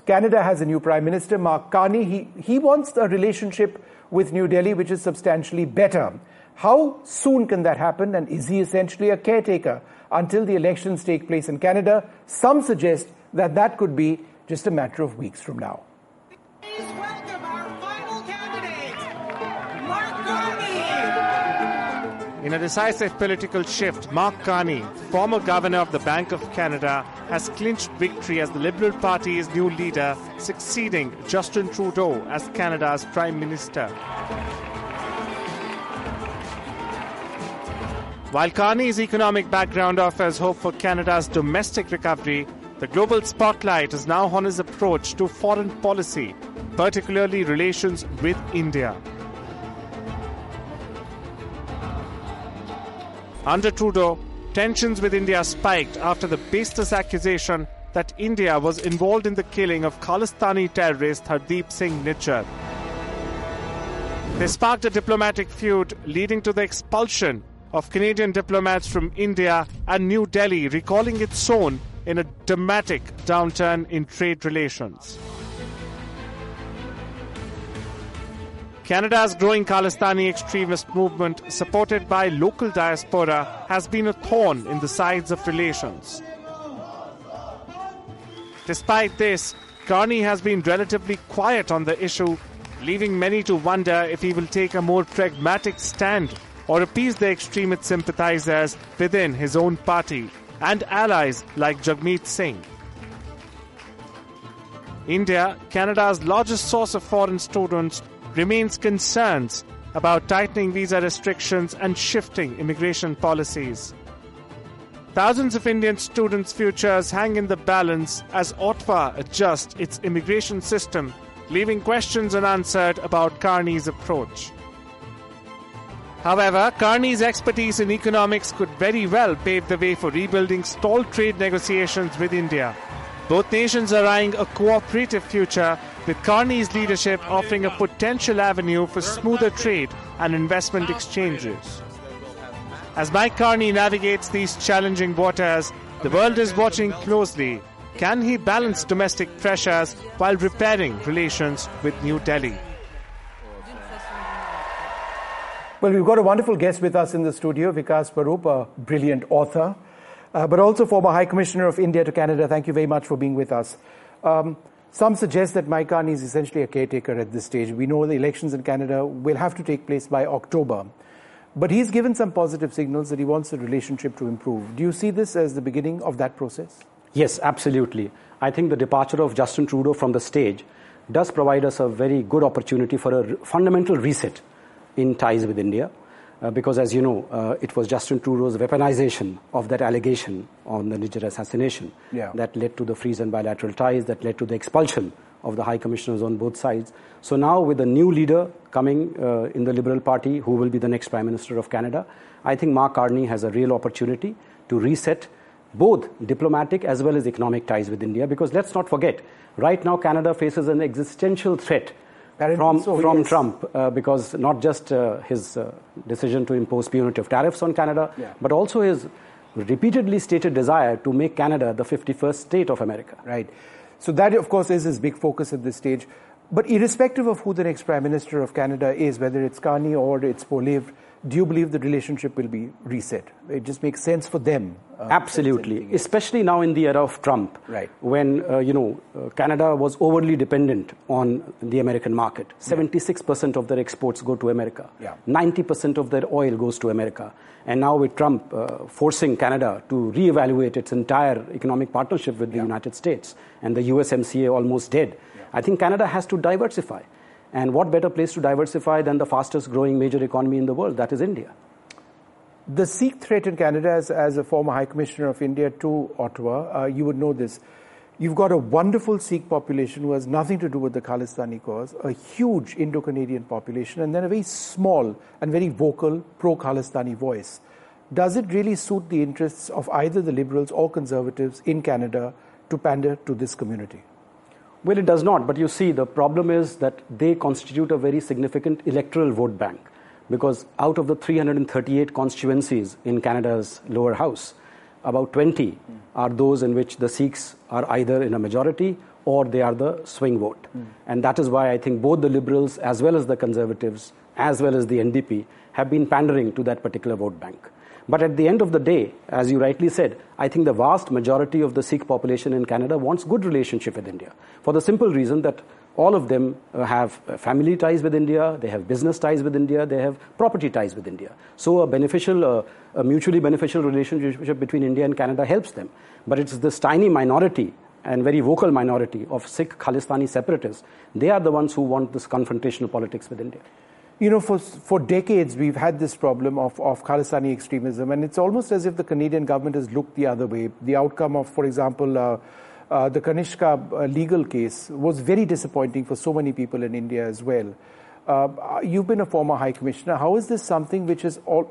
Canada has a new Prime Minister, Mark Carney. He wants a relationship with New Delhi which is substantially better. How soon can that happen, and is he essentially a caretaker until the elections take place in Canada? Some suggest that that could be just a matter of weeks from now. Please welcome our final candidate, Mark Carney. In a decisive political shift, Mark Carney, former governor of the Bank of Canada, has clinched victory as the Liberal Party's new leader, succeeding Justin Trudeau as Canada's Prime Minister. While Carney's economic background offers hope for Canada's domestic recovery, the global spotlight is now on his approach to foreign policy, particularly relations with India. Under Trudeau, tensions with India spiked after the baseless accusation that India was involved in the killing of Khalistani terrorist Hardeep Singh Nijjar. They sparked a diplomatic feud, leading to the expulsion of Canadian diplomats from India and New Delhi, recalling its own in a dramatic downturn in trade relations. Canada's growing Khalistani extremist movement, supported by local diaspora, has been a thorn in the sides of relations. Despite this, Carney has been relatively quiet on the issue, leaving many to wonder if he will take a more pragmatic stand or appease the extremist sympathizers within his own party and allies like Jagmeet Singh. India, Canada's largest source of foreign students, remains concerned about tightening visa restrictions and shifting immigration policies. Thousands of Indian students' futures hang in the balance as Ottawa adjusts its immigration system, leaving questions unanswered about Carney's approach. However, Carney's expertise in economics could very well pave the way for rebuilding stalled trade negotiations with India. Both nations are eyeing a cooperative future, with Carney's leadership offering a potential avenue for smoother trade and investment exchanges. As Mike Carney navigates these challenging waters, the world is watching closely. Can he balance domestic pressures while repairing relations with New Delhi? Well, we've got a wonderful guest with us in the studio, Vikas Swarup, a brilliant author, but also former High Commissioner of India to Canada. Thank you very much for being with us. Some suggest that Mike Carney is essentially a caretaker at this stage. We know the elections in Canada will have to take place by October. But he's given some positive signals that he wants the relationship to improve. Do you see this as the beginning of that process? Yes, absolutely. I think the departure of Justin Trudeau from the stage does provide us a very good opportunity for a fundamental reset in ties with India. Because, as you know, it was Justin Trudeau's weaponization of that allegation on the Nijjar assassination that led to the freeze and bilateral ties, that led to the expulsion of the High Commissioners on both sides. So now, with a new leader coming in the Liberal Party, who will be the next Prime Minister of Canada, I think Mark Carney has a real opportunity to reset both diplomatic as well as economic ties with India. Because let's not forget, right now Canada faces an existential threat from Trump, because not just his decision to impose punitive tariffs on Canada, but also his repeatedly stated desire to make Canada the 51st state of America. Right. So that, of course, is his big focus at this stage. But irrespective of who the next Prime Minister of Canada is, whether it's Carney or it's Poilievre, do you believe the relationship will be reset? It just makes sense for them. Absolutely, especially now in the era of Trump, when Canada was overly dependent on the American market. 76% of their exports go to America. 90% of their oil goes to America. And now with Trump forcing Canada to reevaluate its entire economic partnership with the United States, and the USMCA almost dead, I think Canada has to diversify. And what better place to diversify than the fastest growing major economy in the world, that is India. The Sikh threat in Canada, as a former High Commissioner of India to Ottawa, you would know this. You've got a wonderful Sikh population who has nothing to do with the Khalistani cause, a huge Indo-Canadian population, and then a very small and very vocal pro-Khalistani voice. Does it really suit the interests of either the Liberals or Conservatives in Canada to pander to this community? Well, it does not. But you see, the problem is that they constitute a very significant electoral vote bank. Because out of the 338 constituencies in Canada's lower house, about 20 are those in which the Sikhs are either in a majority or they are the swing vote. And that is why I think both the Liberals as well as the Conservatives as well as the NDP have been pandering to that particular vote bank. But at the end of the day, as you rightly said, I think the vast majority of the Sikh population in Canada wants good relationship with India, for the simple reason that all of them have family ties with India, they have business ties with India, they have property ties with India. So a mutually beneficial relationship between India and Canada helps them. But it's this tiny minority and very vocal minority of Sikh Khalistani separatists. They are the ones who want this confrontational politics with India. You know, for decades, we've had this problem of Khalistani extremism, and it's almost as if the Canadian government has looked the other way. The outcome of, for example, the Kanishka legal case was very disappointing for so many people in India as well. You've been a former High Commissioner. How is this something which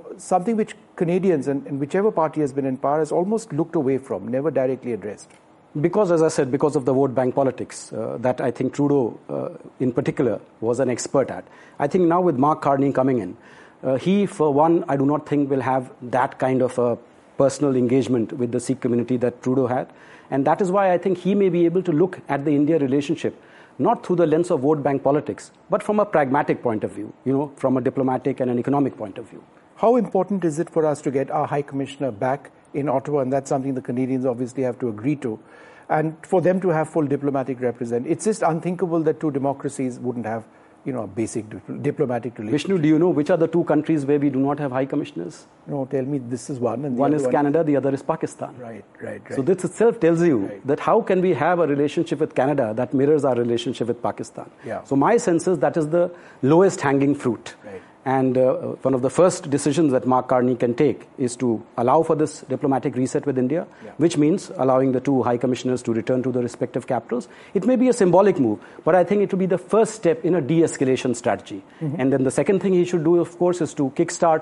Canadians and whichever party has been in power has almost looked away from, never directly addressed? Because, as I said, because of the vote bank politics that I think Trudeau in particular was an expert at. I think now with Mark Carney coming in, he, for one, I do not think will have that kind of a personal engagement with the Sikh community that Trudeau had. And that is why I think he may be able to look at the India relationship not through the lens of vote bank politics, but from a pragmatic point of view, from a diplomatic and an economic point of view. How important is it for us to get our High Commissioner back in Ottawa? And that's something the Canadians obviously have to agree to. And for them to have full diplomatic representation. It's just unthinkable that two democracies wouldn't have, a basic diplomatic relationship. Vishnu, do you know which are the two countries where we do not have high commissioners? No, tell me. This is one. And one is Canada, the other is Pakistan. Right. So this itself tells you that how can we have a relationship with Canada that mirrors our relationship with Pakistan? Yeah. So my sense is that is the lowest hanging fruit. Right. And one of the first decisions that Mark Carney can take is to allow for this diplomatic reset with India, which means allowing the two high commissioners to return to the respective capitals. It may be a symbolic move, but I think it will be the first step in a de-escalation strategy. Mm-hmm. And then the second thing he should do, of course, is to kickstart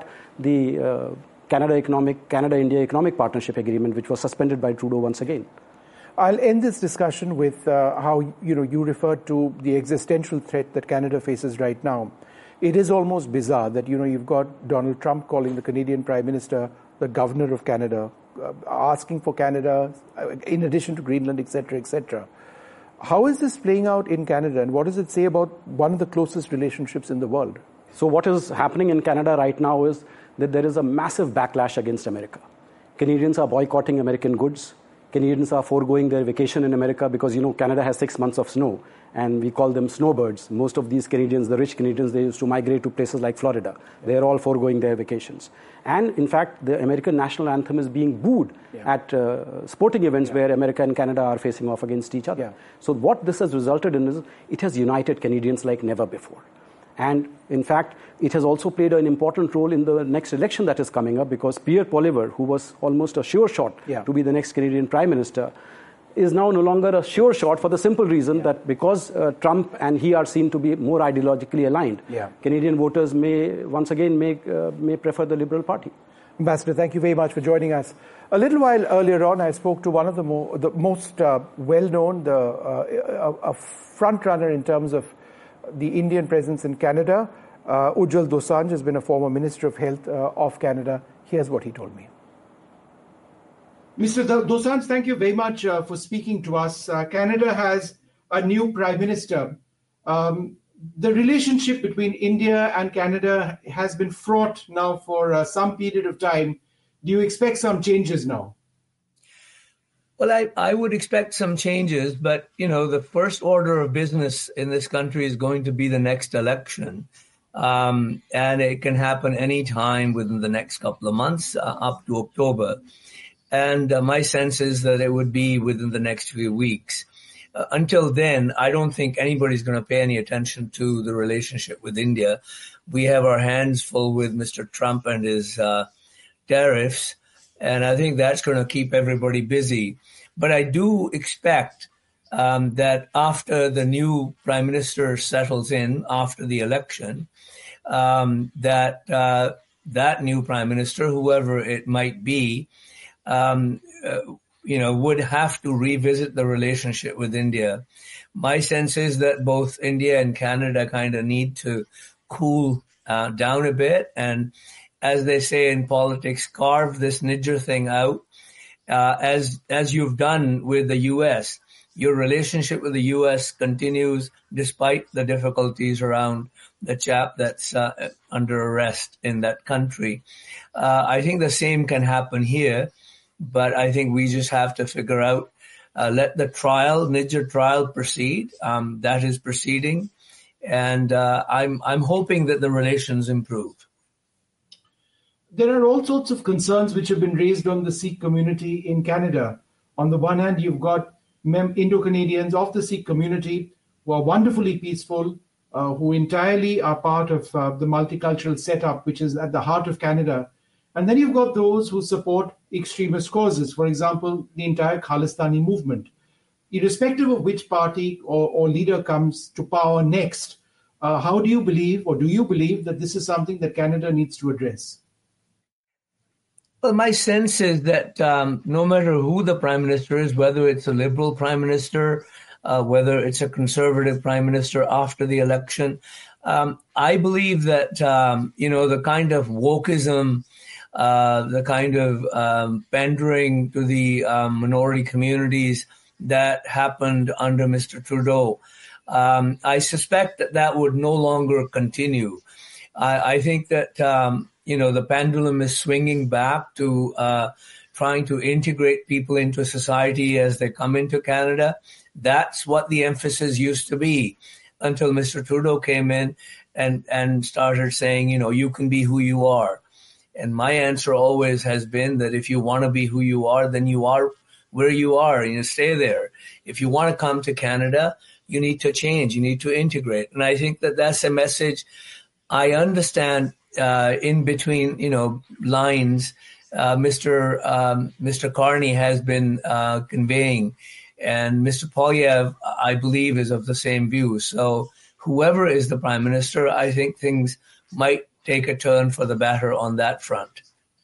the Canada-India Economic Partnership Agreement, which was suspended by Trudeau once again. I'll end this discussion with how you referred to the existential threat that Canada faces right now. It is almost bizarre that, you've got Donald Trump calling the Canadian Prime Minister the Governor of Canada, asking for Canada in addition to Greenland, etc., etc. How is this playing out in Canada, and what does it say about one of the closest relationships in the world? So what is happening in Canada right now is that there is a massive backlash against America. Canadians are boycotting American goods. Canadians are foregoing their vacation in America because, Canada has 6 months of snow, and we call them snowbirds. Most of these Canadians, the rich Canadians, they used to migrate to places like Florida. They are all foregoing their vacations. And, in fact, the American national anthem is being booed at sporting events where America and Canada are facing off against each other. So what this has resulted in is it has united Canadians like never before. And, in fact, it has also played an important role in the next election that is coming up because Pierre Poilievre, who was almost a sure shot to be the next Canadian Prime Minister, is now no longer a sure shot for the simple reason that because Trump and he are seen to be more ideologically aligned, Canadian voters may once again may prefer the Liberal Party. Ambassador, thank you very much for joining us. A little while earlier on, I spoke to one of the most well-known, a front-runner in terms of the Indian presence in Canada. Ujjwal Dosanjh has been a former Minister of Health of Canada. Here's what he told me. Mr. Dosanjh, thank you very much for speaking to us. Canada has a new Prime Minister. The relationship between India and Canada has been fraught now for some period of time. Do you expect some changes now? Well, I would expect some changes, but, the first order of business in this country is going to be the next election. And it can happen any time within the next couple of months, up to October. And my sense is that it would be within the next few weeks. Until then, I don't think anybody's going to pay any attention to the relationship with India. We have our hands full with Mr. Trump and his tariffs. And I think that's going to keep everybody busy. But I do expect that after the new Prime Minister settles in, after the election, that new Prime Minister, whoever it might be, would have to revisit the relationship with India. My sense is that both India and Canada kind of need to cool down a bit and, as they say in politics, carve this Niger thing out, as you've done with the U.S. your relationship with the U.S. continues despite the difficulties around the chap that's under arrest in that country. I think the same can happen here, but I think we just have to figure out, let the Niger trial proceed. That is proceeding, and I'm hoping that the relations improve. There are all sorts of concerns which have been raised on the Sikh community in Canada. On the one hand, you've got Indo-Canadians of the Sikh community who are wonderfully peaceful, who entirely are part of the multicultural setup, which is at the heart of Canada. And then you've got those who support extremist causes, for example, the entire Khalistani movement. Irrespective of which party or leader comes to power next, how do you believe, or do you believe that this is something that Canada needs to address? Well, my sense is that no matter who the prime minister is, whether it's a liberal prime minister, whether it's a conservative prime minister after the election, I believe that, the kind of wokeism, the kind of pandering to the minority communities that happened under Mr. Trudeau, I suspect that would no longer continue. I think that the pendulum is swinging back to trying to integrate people into society as they come into Canada. That's what the emphasis used to be until Mr. Trudeau came in and started saying, you can be who you are. And my answer always has been that if you want to be who you are, then you are where you are and you stay there. If you want to come to Canada, you need to change, you need to integrate. And I think that that's a message I understand in between, lines, Mr. Carney has been conveying, and Mr. Poilievre, I believe, is of the same view. So whoever is the prime minister, I think things might take a turn for the better on that front.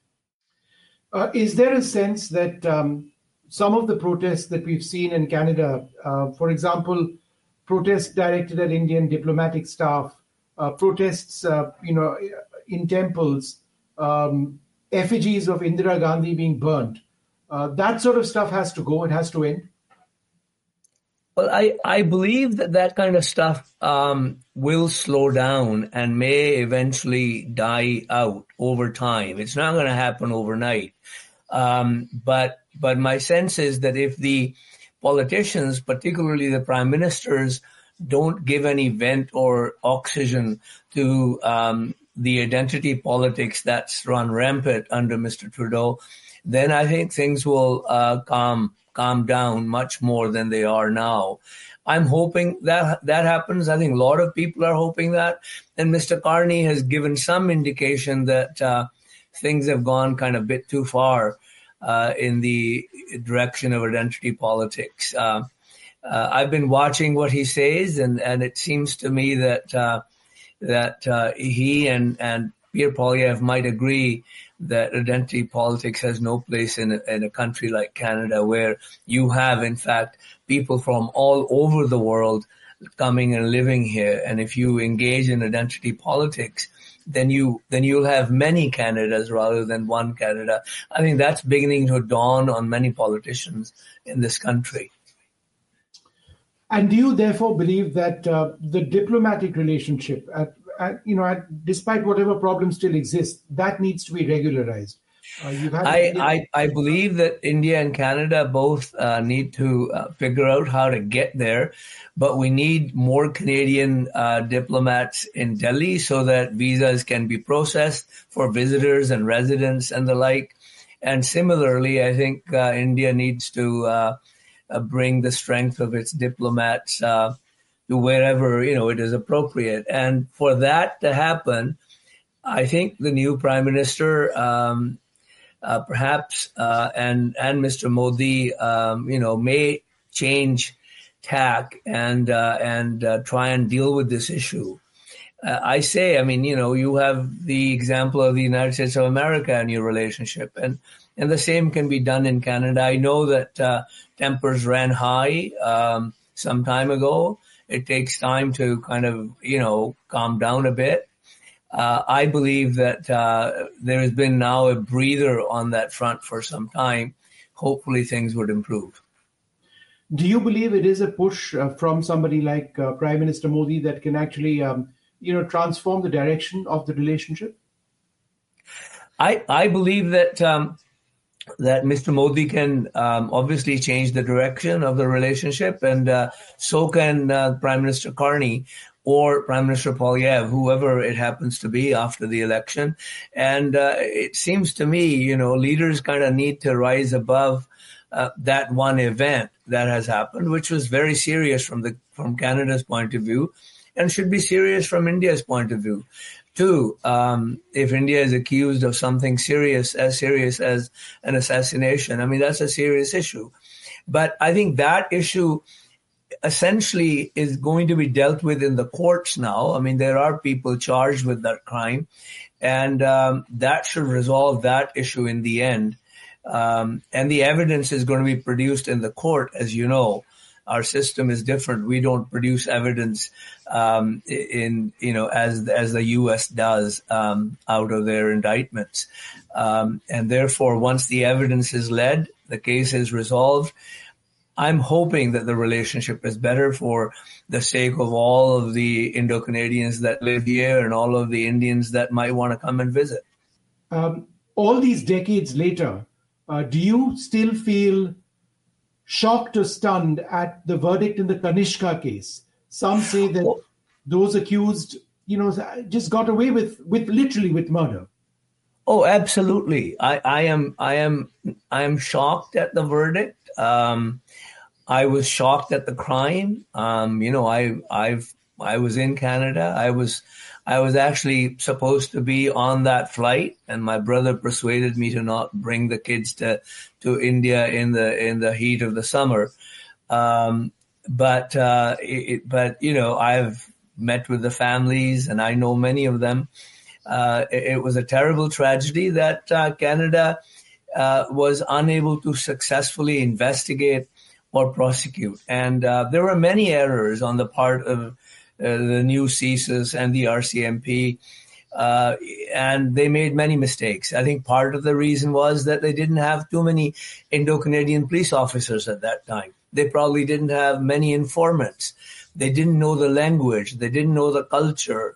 Is there a sense that some of the protests that we've seen in Canada, for example, protests directed at Indian diplomatic staff, protests, in temples, effigies of Indira Gandhi being burnt, that sort of stuff has to go, it has to end? Well, I believe that kind of stuff will slow down and may eventually die out over time. It's not going to happen overnight. But my sense is that if the politicians, particularly the prime ministers, don't give any vent or oxygen to the identity politics that's run rampant under Mr. Trudeau, then I think things will calm down much more than they are now. I'm hoping that happens. I think a lot of people are hoping that. And Mr. Carney has given some indication that things have gone kind of a bit too far in the direction of identity politics. I've been watching what he says, and it seems to me that he and Pierre Poilievre might agree that identity politics has no place in a country like Canada, where you have, in fact, people from all over the world coming and living here. And if you engage in identity politics, then you'll have many Canadas rather than one Canada. I think that's beginning to dawn on many politicians in this country. And do you therefore believe that the diplomatic relationship, despite whatever problems still exist, that needs to be regularized? I believe that India and Canada both need to figure out how to get there, but we need more Canadian diplomats in Delhi so that visas can be processed for visitors and residents and the like. And similarly, I think India needs to bring the strength of its diplomats to wherever it is appropriate. And for that to happen, I think the new Prime Minister perhaps and Mr. Modi may change tack and try and deal with this issue. You have the example of the United States of America in your relationship, and the same can be done in Canada. I know that tempers ran high some time ago. It takes time to kind of, calm down a bit. I believe that there has been now a breather on that front for some time. Hopefully things would improve. Do you believe it is a push from somebody like Prime Minister Modi that can actually, transform the direction of the relationship? I believe that that Mr. Modi can obviously change the direction of the relationship, and so can Prime Minister Carney or Prime Minister Polyev, whoever it happens to be after the election. And it seems to me, leaders kind of need to rise above that one event that has happened, which was very serious from Canada's point of view, and should be serious from India's point of view too. If India is accused of something serious as an assassination, I mean, that's a serious issue. But I think that issue essentially is going to be dealt with in the courts now. I mean, there are people charged with that crime, and that should resolve that issue in the end. And the evidence is going to be produced in the court, as you know. Our system is different. We don't produce evidence as the U.S. does out of their indictments. And therefore, once the evidence is led, the case is resolved. I'm hoping that the relationship is better for the sake of all of the Indo-Canadians that live here and all of the Indians that might want to come and visit. All these decades later, do you still feel shocked or stunned at the verdict in the Kanishka case? Some say that those accused, just got away with murder. Oh, absolutely. I am shocked at the verdict. I was shocked at the crime. I was in Canada. I was actually supposed to be on that flight, and my brother persuaded me to not bring the kids to India in the heat of the summer. But I've met with the families, and I know many of them. It was a terrible tragedy that Canada was unable to successfully investigate or prosecute, and there were many errors on the part of the new CSIS and the RCMP, and they made many mistakes. I think part of the reason was that they didn't have too many Indo-Canadian police officers at that time. They probably didn't have many informants. They didn't know the language. They didn't know the culture.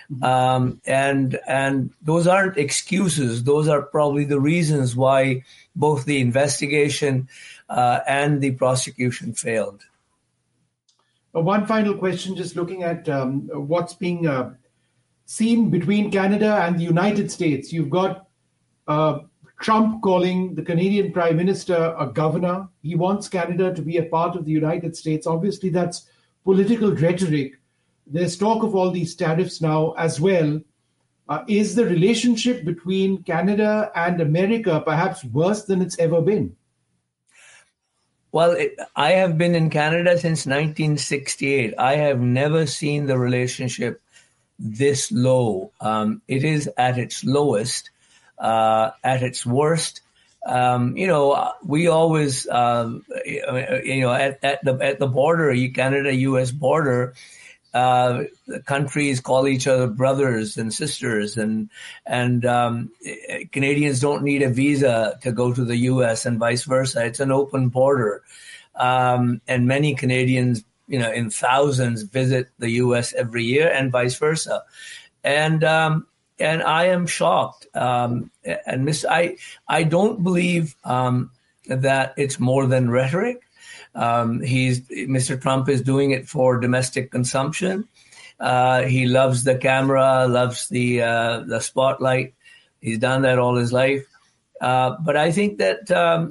And those aren't excuses. Those are probably the reasons why both the investigation and the prosecution failed. One final question, just looking at what's being seen between Canada and the United States. You've got Trump calling the Canadian Prime Minister a governor. He wants Canada to be a part of the United States. Obviously, that's political rhetoric. There's talk of all these tariffs now as well. Is the relationship between Canada and America perhaps worse than it's ever been? Well, I have been in Canada since 1968. I have never seen the relationship this low. It is at its lowest, at its worst. We always, at the border, Canada-U.S. border, the countries call each other brothers and sisters, and Canadians don't need a visa to go to the U.S. and vice versa. It's an open border, and many Canadians, in thousands, visit the U.S. every year, and vice versa. And I am shocked. I don't believe that it's more than rhetoric. Mr. Trump is doing it for domestic consumption. He loves the camera, loves the spotlight. He's done that all his life. But I think that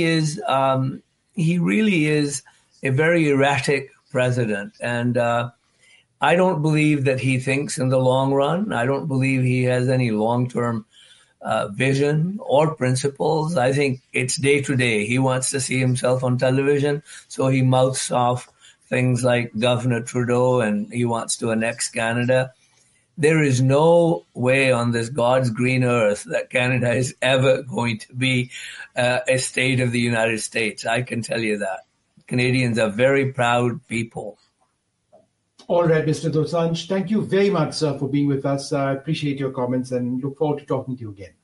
he really is a very erratic president. And I don't believe that he thinks in the long run. I don't believe he has any long-term vision or principles. I think it's day to day. He wants to see himself on television, so he mouths off things like Governor Trudeau, and he wants to annex Canada. There is no way on this God's green earth that Canada is ever going to be a state of the United States. I can tell you that. Canadians are very proud people. All right, Mr. Dosanjh, thank you very much, sir, for being with us. I appreciate your comments and look forward to talking to you again.